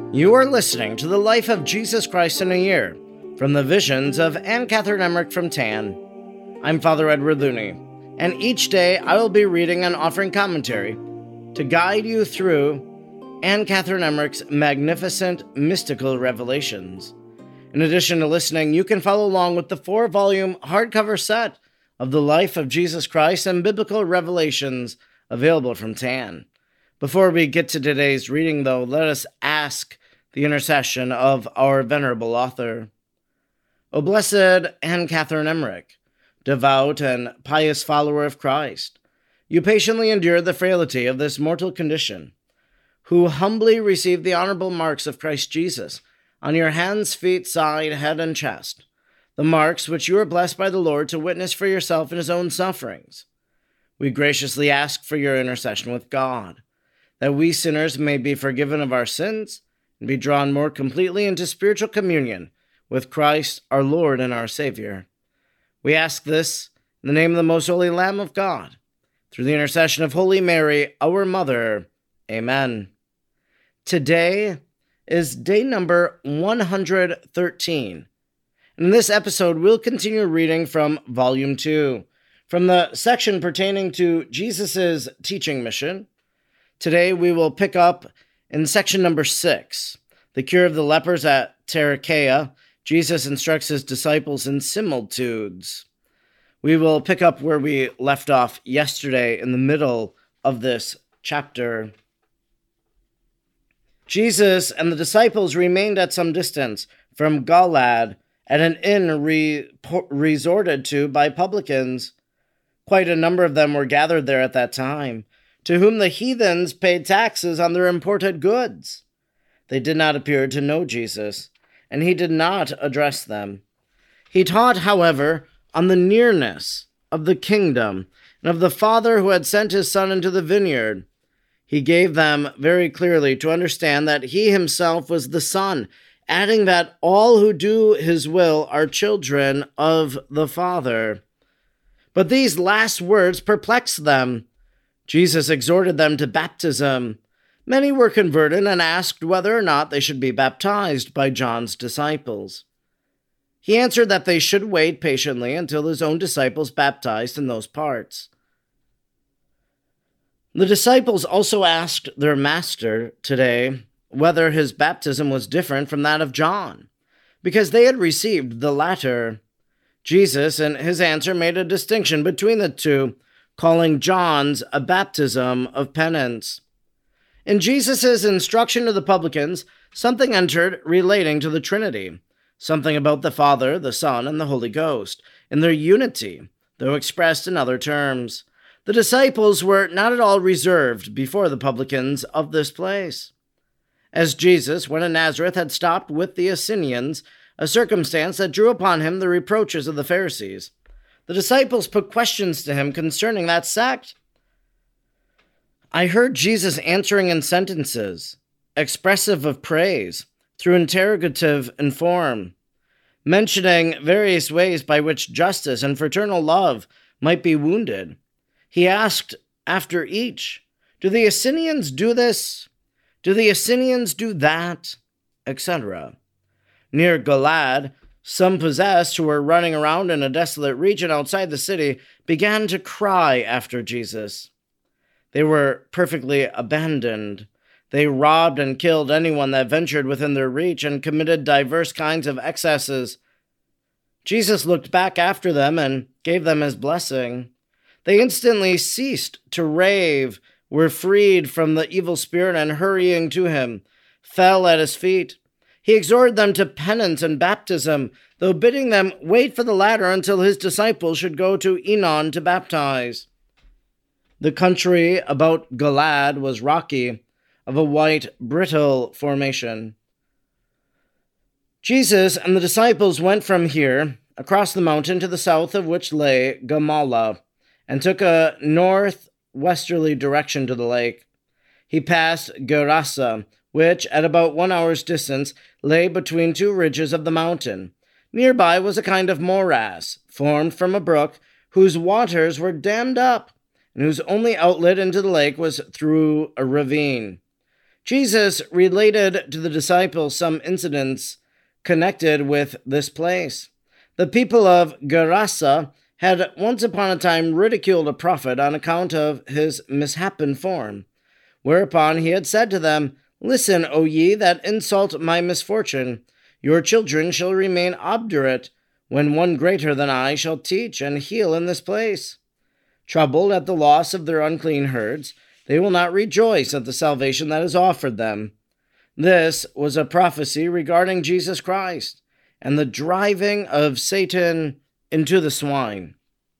You are listening to the life of Jesus Christ in a year, from the visions of Anne Catherine Emmerich from Tann. I'm Father Edward Looney, and each day I will be reading and offering commentary to guide you through Anne Catherine Emmerich's magnificent mystical revelations. In addition to listening, you can follow along with the 4-volume hardcover set of the life of Jesus Christ and biblical revelations available from Tann. Before we get to today's reading, though, let us ask the intercession of our venerable author. O blessed Anne Catherine Emmerich, devout and pious follower of Christ, you patiently endured the frailty of this mortal condition, who humbly received the honorable marks of Christ Jesus on your hands, feet, side, head, and chest, the marks which you are blessed by the Lord to witness for yourself in his own sufferings. We graciously ask for your intercession with God, that we sinners may be forgiven of our sins and be drawn more completely into spiritual communion with Christ, our Lord and our Savior. We ask this in the name of the most holy Lamb of God, through the intercession of Holy Mary, our Mother. Amen. Today is day number 113. And in this episode, we'll continue reading from Volume 2, from the section pertaining to Jesus' teaching mission. Today, we will pick up in section number 6, the cure of the lepers at Tarichaea. Jesus instructs his disciples in similitudes. We will pick up where we left off yesterday in the middle of this chapter. Jesus and the disciples remained at some distance from Galaad at an inn resorted to by publicans. Quite a number of them were gathered there at that time, to whom the heathens paid taxes on their imported goods. They did not appear to know Jesus, and he did not address them. He taught, however, on the nearness of the kingdom and of the Father who had sent his Son into the vineyard. He gave them very clearly to understand that he himself was the Son, adding that all who do his will are children of the Father. But these last words perplexed them. Jesus exhorted them to baptism. Many were converted and asked whether or not they should be baptized by John's disciples. He answered that they should wait patiently until his own disciples baptized in those parts. The disciples also asked their master today whether his baptism was different from that of John, because they had received the latter. Jesus, in his answer, made a distinction between the two, calling John's a baptism of penance. In Jesus' instruction to the publicans, something entered relating to the Trinity, something about the Father, the Son, and the Holy Ghost, in their unity, though expressed in other terms. The disciples were not at all reserved before the publicans of this place. As Jesus, when in Nazareth, had stopped with the Essenians, a circumstance that drew upon him the reproaches of the Pharisees, the disciples put questions to him concerning that sect. I heard Jesus answering in sentences, expressive of praise, through interrogative and form, mentioning various ways by which justice and fraternal love might be wounded. He asked after each, do the Essenians do this? Do the Essenians do that? Etc. Near Galaad, some possessed who were running around in a desolate region outside the city began to cry after Jesus. They were perfectly abandoned. They robbed and killed anyone that ventured within their reach and committed diverse kinds of excesses. Jesus looked back after them and gave them his blessing. They instantly ceased to rave, were freed from the evil spirit, and hurrying to him, fell at his feet. He exhorted them to penance and baptism, though bidding them wait for the latter until his disciples should go to Enon to baptize. The country about Galaad was rocky, of a white, brittle formation. Jesus and the disciples went from here, across the mountain to the south of which lay Gamala, and took a northwesterly direction to the lake. He passed Gerasa, which, at about 1 hour's distance, lay between two ridges of the mountain. Nearby was a kind of morass, formed from a brook, whose waters were dammed up, and whose only outlet into the lake was through a ravine. Jesus related to the disciples some incidents connected with this place. The people of Gerasa had once upon a time ridiculed a prophet on account of his mishapen form, whereupon he had said to them, "Listen, O ye that insult my misfortune, your children shall remain obdurate, when one greater than I shall teach and heal in this place. Troubled at the loss of their unclean herds, they will not rejoice at the salvation that is offered them." This was a prophecy regarding Jesus Christ and the driving of Satan into the swine.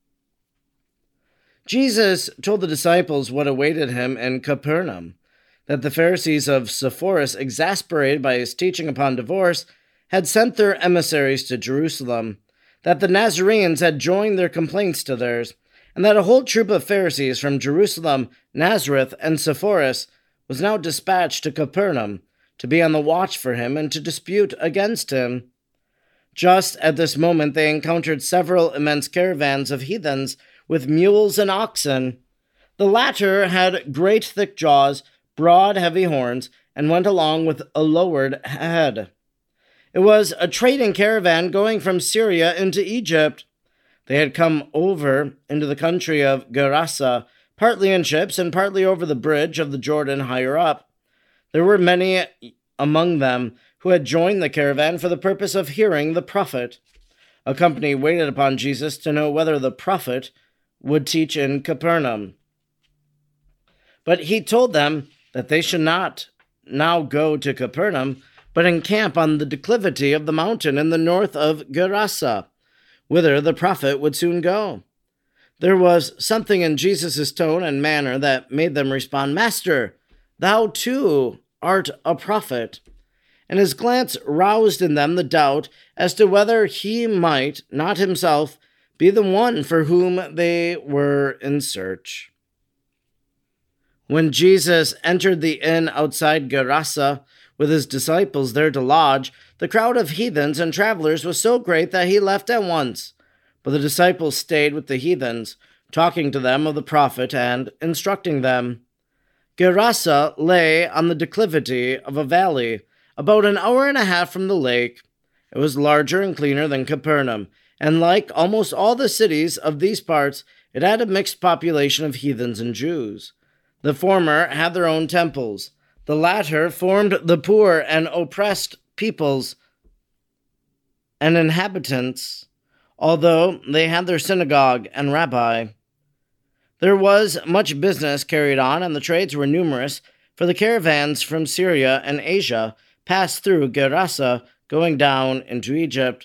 Jesus told the disciples what awaited him in Capernaum, that the Pharisees of Sepphoris, exasperated by his teaching upon divorce, had sent their emissaries to Jerusalem, that the Nazarenes had joined their complaints to theirs, and that a whole troop of Pharisees from Jerusalem, Nazareth, and Sepphoris was now dispatched to Capernaum to be on the watch for him and to dispute against him. Just at this moment they encountered several immense caravans of heathens with mules and oxen. The latter had great thick jaws, broad heavy horns, and went along with a lowered head. It was a trading caravan going from Syria into Egypt. They had come over into the country of Gerasa, partly in ships and partly over the bridge of the Jordan higher up. There were many among them who had joined the caravan for the purpose of hearing the prophet. A company waited upon Jesus to know whether the prophet would teach in Capernaum. But he told them that they should not now go to Capernaum, but encamp on the declivity of the mountain in the north of Gerasa, whither the prophet would soon go. There was something in Jesus' tone and manner that made them respond, "Master, thou too art a prophet." And his glance roused in them the doubt as to whether he might not himself be the one for whom they were in search. When Jesus entered the inn outside Gerasa with his disciples there to lodge, the crowd of heathens and travelers was so great that he left at once. But the disciples stayed with the heathens, talking to them of the prophet and instructing them. Gerasa lay on the declivity of a valley, about an hour and a half from the lake. It was larger and cleaner than Capernaum, and like almost all the cities of these parts, it had a mixed population of heathens and Jews. The former had their own temples. The latter formed the poor and oppressed peoples and inhabitants, although they had their synagogue and rabbi. There was much business carried on, and the trades were numerous, for the caravans from Syria and Asia passed through Gerasa, going down into Egypt.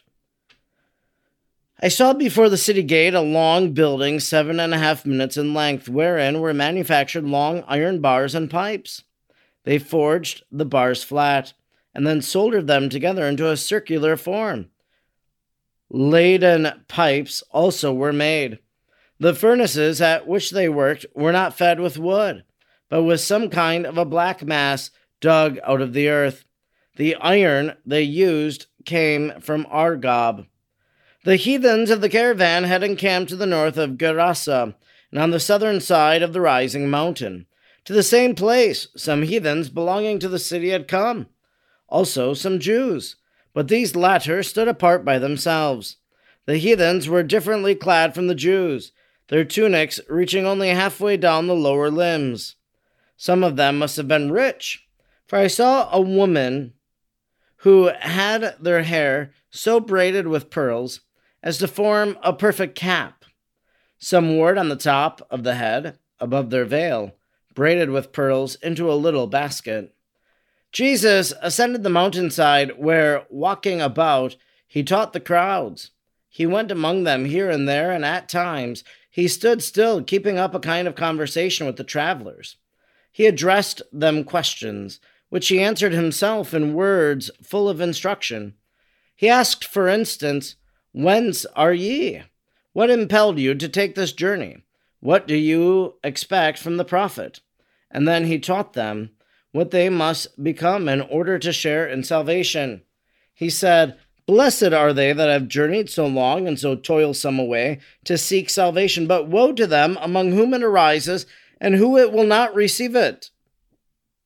I saw before the city gate a long building 7.5 minutes in length, wherein were manufactured long iron bars and pipes. They forged the bars flat, and then soldered them together into a circular form. Laden pipes also were made. The furnaces at which they worked were not fed with wood, but with some kind of a black mass dug out of the earth. The iron they used came from Argob. The heathens of the caravan had encamped to the north of Gerasa, and on the southern side of the rising mountain. To the same place some heathens belonging to the city had come, also some Jews, but these latter stood apart by themselves. The heathens were differently clad from the Jews, their tunics reaching only halfway down the lower limbs. Some of them must have been rich, for I saw a woman who had their hair so braided with pearls as to form a perfect cap. Some wore it on the top of the head, above their veil, braided with pearls into a little basket. Jesus ascended the mountainside where, walking about, he taught the crowds. He went among them here and there, and at times he stood still, keeping up a kind of conversation with the travelers. He addressed them questions, which he answered himself in words full of instruction. He asked, for instance, "Whence are ye? What impelled you to take this journey? What do you expect from the prophet?" And then he taught them what they must become in order to share in salvation. He said, "Blessed are they that have journeyed so long and so toilsome a way to seek salvation, but woe to them among whom it arises, and who it will not receive it."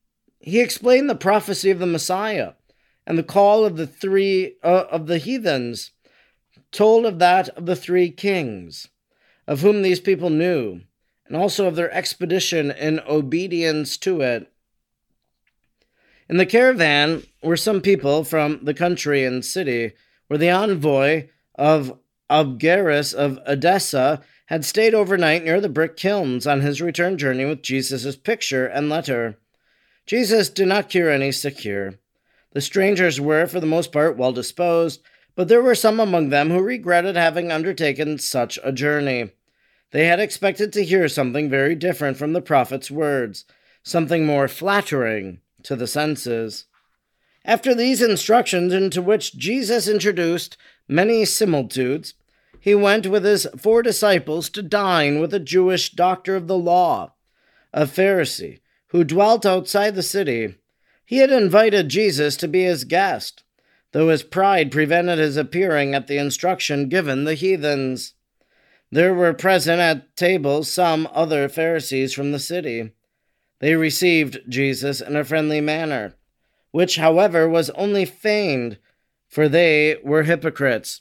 He explained the prophecy of the Messiah and the call of the heathens, told of that of the three kings, of whom these people knew, and also of their expedition in obedience to it. In the caravan were some people from the country and city, where the envoy of Abgarus of Edessa had stayed overnight near the brick kilns on his return journey with Jesus' picture and letter. Jesus did not cure any sick here. The strangers were, for the most part, well disposed, but there were some among them who regretted having undertaken such a journey. They had expected to hear something very different from the prophet's words, something more flattering to the senses. After these instructions, into which Jesus introduced many similitudes, he went with his 4 disciples to dine with a Jewish doctor of the law, a Pharisee, who dwelt outside the city. He had invited Jesus to be his guest, though his pride prevented his appearing at the instruction given the heathens. There were present at table some other Pharisees from the city. They received Jesus in a friendly manner, which, however, was only feigned, for they were hypocrites.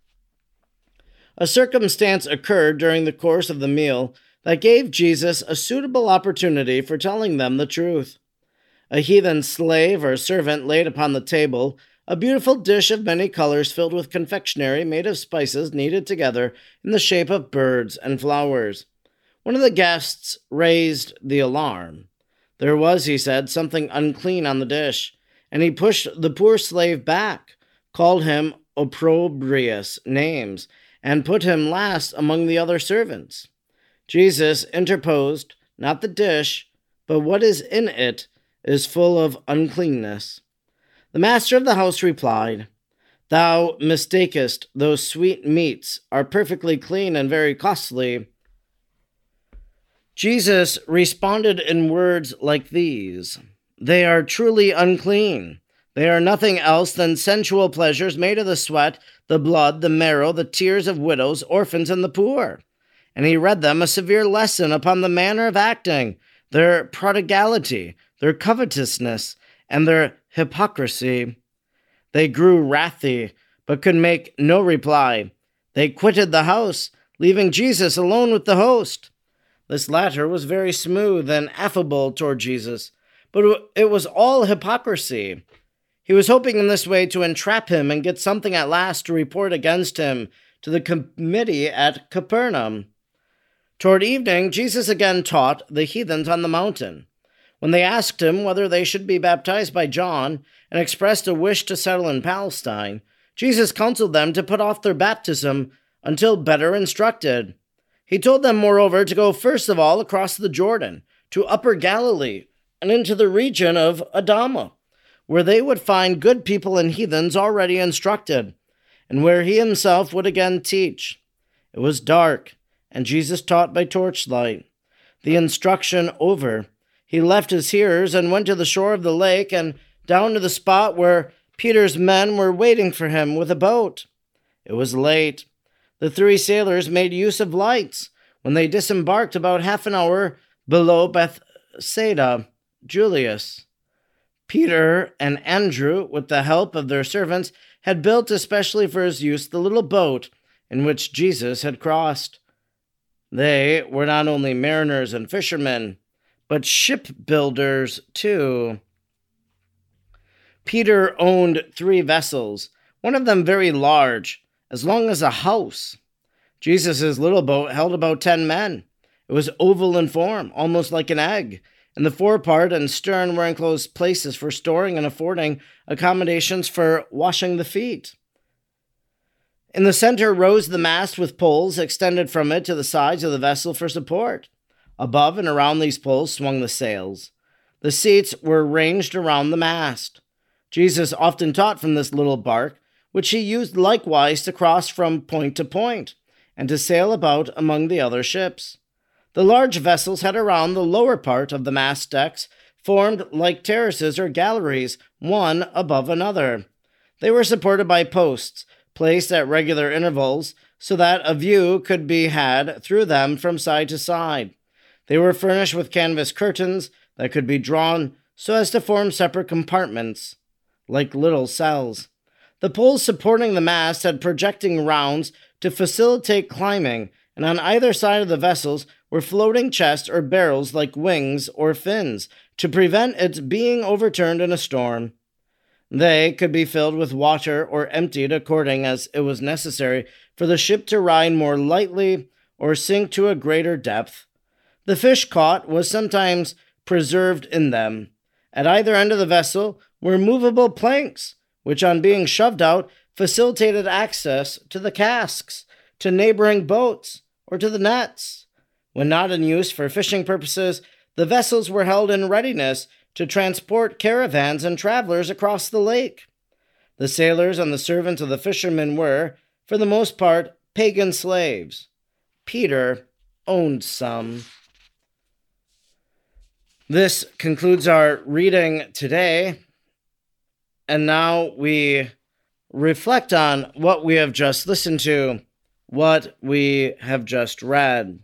A circumstance occurred during the course of the meal that gave Jesus a suitable opportunity for telling them the truth. A heathen slave or servant laid upon the table a beautiful dish of many colors filled with confectionery made of spices kneaded together in the shape of birds and flowers. One of the guests raised the alarm. There was, he said, something unclean on the dish, and he pushed the poor slave back, called him opprobrious names, and put him last among the other servants. Jesus interposed, not the dish, but what is in it is full of uncleanness. The master of the house replied, Thou mistakest, those sweet meats are perfectly clean and very costly. Jesus responded in words like these, They are truly unclean. They are nothing else than sensual pleasures made of the sweat, the blood, the marrow, the tears of widows, orphans, and the poor. And he read them a severe lesson upon the manner of acting, their prodigality, their covetousness, and their hypocrisy. They grew wrathy, but could make no reply. They quitted the house, leaving Jesus alone with the host. This latter was very smooth and affable toward Jesus, but it was all hypocrisy. He was hoping in this way to entrap him and get something at last to report against him to the committee at Capernaum. Toward evening, Jesus again taught the heathens on the mountain. When they asked him whether they should be baptized by John and expressed a wish to settle in Palestine, Jesus counseled them to put off their baptism until better instructed. He told them, moreover, to go first of all across the Jordan to Upper Galilee and into the region of Adama, where they would find good people and heathens already instructed, and where he himself would again teach. It was dark, and Jesus taught by torchlight. The instruction over, he left his hearers and went to the shore of the lake and down to the spot where Peter's men were waiting for him with a boat. It was late. The 3 sailors made use of lights when they disembarked about half an hour below Bethsaida. Julius, Peter, and Andrew, with the help of their servants, had built especially for his use the little boat in which Jesus had crossed. They were not only mariners and fishermen, but shipbuilders too. Peter owned 3 vessels, one of them very large, as long as a house. Jesus' little boat held about 10 men. It was oval in form, almost like an egg, and the forepart and stern were enclosed places for storing and affording accommodations for washing the feet. In the center rose the mast with poles extended from it to the sides of the vessel for support. Above and around these poles swung the sails. The seats were ranged around the mast. Jesus often taught from this little bark, which he used likewise to cross from point to point, and to sail about among the other ships. The large vessels had around the lower part of the mast decks formed like terraces or galleries, one above another. They were supported by posts, placed at regular intervals, so that a view could be had through them from side to side. They were furnished with canvas curtains that could be drawn so as to form separate compartments, like little cells. The poles supporting the mast had projecting rounds to facilitate climbing, and on either side of the vessels were floating chests or barrels like wings or fins to prevent its being overturned in a storm. They could be filled with water or emptied according as it was necessary for the ship to ride more lightly or sink to a greater depth. The fish caught was sometimes preserved in them. At either end of the vessel were movable planks, which on being shoved out facilitated access to the casks, to neighboring boats, or to the nets. When not in use for fishing purposes, the vessels were held in readiness to transport caravans and travelers across the lake. The sailors and the servants of the fishermen were, for the most part, pagan slaves. Peter owned some. This concludes our reading today, and now we reflect on what we have just listened to, what we have just read.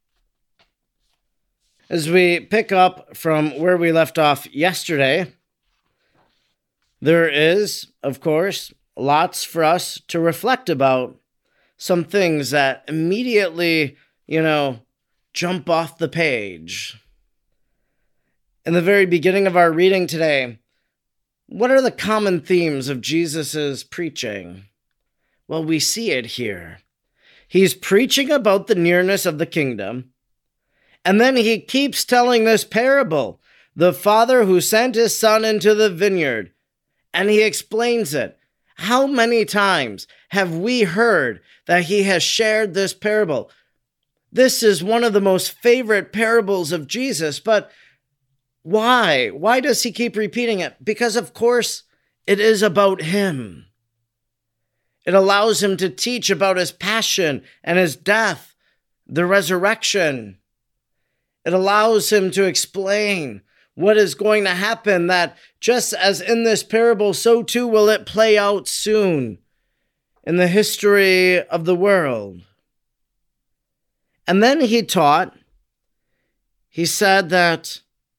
As we pick up from where we left off yesterday, there is, of course, lots for us to reflect about. Some things that immediately, jump off the page. In the very beginning of our reading today, what are the common themes of Jesus' preaching? Well, we see it here. He's preaching about the nearness of the kingdom, and then he keeps telling this parable, the father who sent his son into the vineyard, and he explains it. How many times have we heard that he has shared this parable? This is one of the most favorite parables of Jesus, but why? Why does he keep repeating it? Because, of course, it is about him. It allows him to teach about his passion and his death, the resurrection. It allows him to explain what is going to happen, that just as in this parable, so too will it play out soon in the history of the world. And then he said that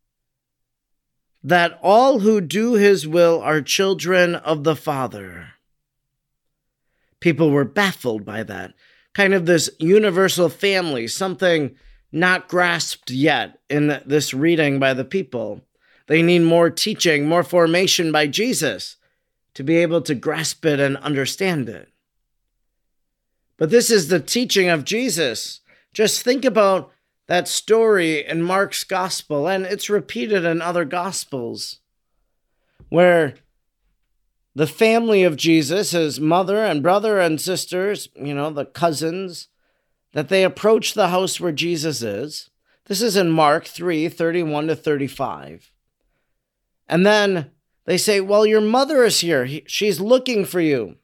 all who do his will are children of the Father. People were baffled by that. Kind of this universal family, something not grasped yet in this reading by the people. They need more teaching, more formation by Jesus to be able to grasp it and understand it. But this is the teaching of Jesus. Just think about that story in Mark's gospel, and it's repeated in other gospels, where the family of Jesus, his mother and brother and sisters, the cousins, that they approach the house where Jesus is. This is in Mark 3:31-35. And then they say, well, your mother is here. She's looking for you.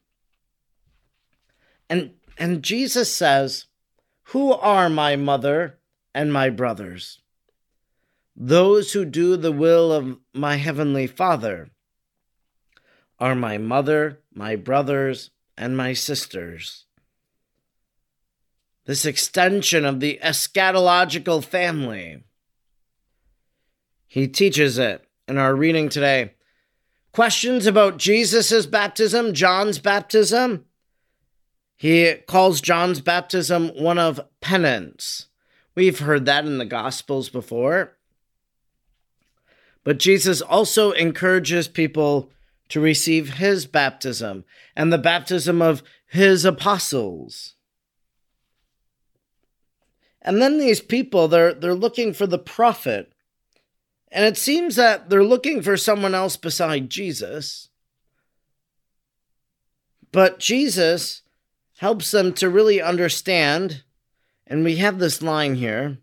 And Jesus says, who are my mother and my brothers? Those who do the will of my heavenly Father are my mother, my brothers, and my sisters. This extension of the eschatological family. He teaches it in our reading today. Questions about Jesus' baptism, John's baptism? He calls John's baptism one of penance. We've heard that in the Gospels before. But Jesus also encourages people to receive his baptism and the baptism of his apostles. And then these people, they're looking for the prophet. And it seems that they're looking for someone else beside Jesus. But Jesus helps them to really understand, and we have this line here.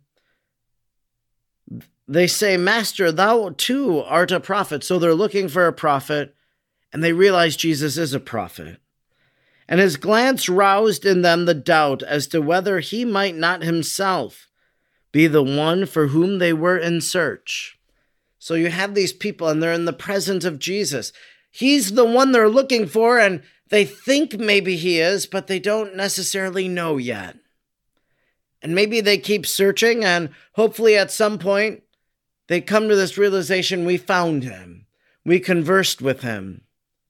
They say, Master, thou too art a prophet. So they're looking for a prophet, and they realize Jesus is a prophet. And his glance roused in them the doubt as to whether he might not himself be the one for whom they were in search. So you have these people, and they're in the presence of Jesus. He's the one they're looking for, and they think maybe he is, but they don't necessarily know yet. And maybe they keep searching, and hopefully at some point they come to this realization: we found him. We conversed with him.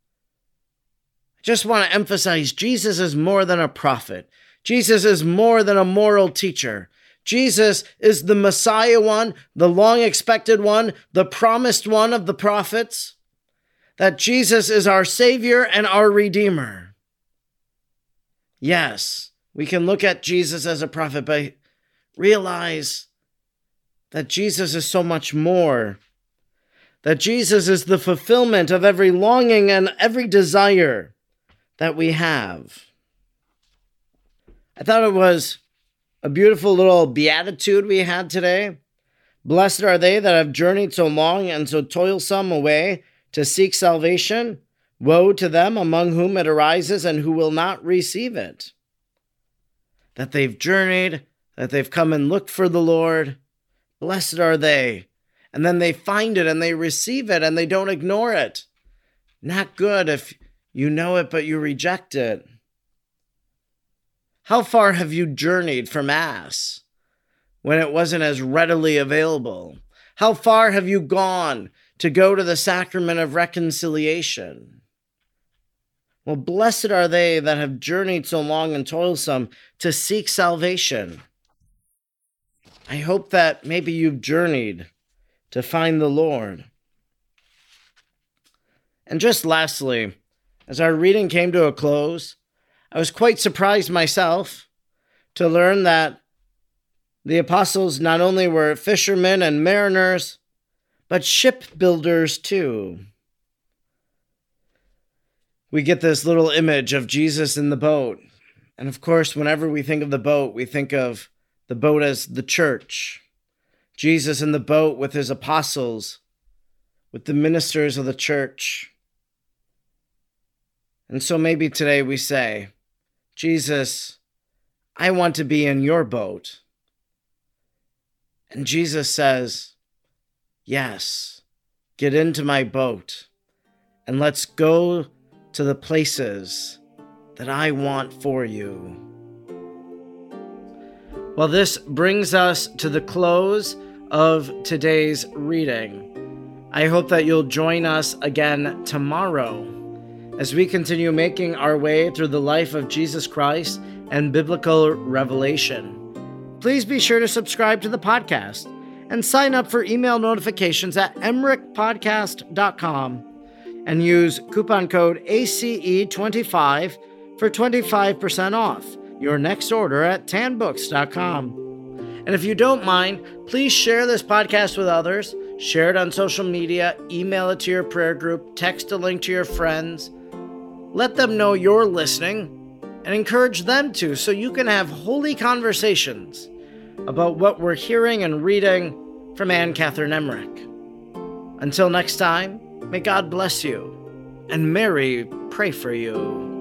I just want to emphasize, Jesus is more than a prophet. Jesus is more than a moral teacher. Jesus is the Messiah one, the long-expected one, the promised one of the prophets. That Jesus is our Savior and our Redeemer. Yes, we can look at Jesus as a prophet, but realize that Jesus is so much more. That Jesus is the fulfillment of every longing and every desire that we have. I thought it was a beautiful little beatitude we had today. Blessed are they that have journeyed so long and so toilsome a way to seek salvation. Woe to them among whom it arises and who will not receive it. That they've journeyed, that they've come and looked for the Lord. Blessed are they. And then they find it and they receive it and they don't ignore it. Not good if you know it, but you reject it. How far have you journeyed for Mass when it wasn't as readily available? How far have you gone to go to the sacrament of reconciliation? Well, blessed are they that have journeyed so long and toilsome to seek salvation. I hope that maybe you've journeyed to find the Lord. And just lastly, as our reading came to a close, I was quite surprised myself to learn that the apostles not only were fishermen and mariners, but shipbuilders too. We get this little image of Jesus in the boat. And of course, whenever we think of the boat, we think of the boat as the church. Jesus in the boat with his apostles, with the ministers of the church. And so maybe today we say, Jesus, I want to be in your boat. And Jesus says, yes, get into my boat and let's go to the places that I want for you. Well, this brings us to the close of today's reading. I hope that you'll join us again tomorrow as we continue making our way through the life of Jesus Christ and biblical revelation. Please be sure to subscribe to the podcast and sign up for email notifications at emrichpodcast.com and use coupon code ACE25 for 25% off your next order at tanbooks.com. And if you don't mind, please share this podcast with others, share it on social media, email it to your prayer group, text a link to your friends. Let them know you're listening and encourage them to, so you can have holy conversations about what we're hearing and reading from Anne Catherine Emmerich. Until next time, may God bless you and Mary pray for you.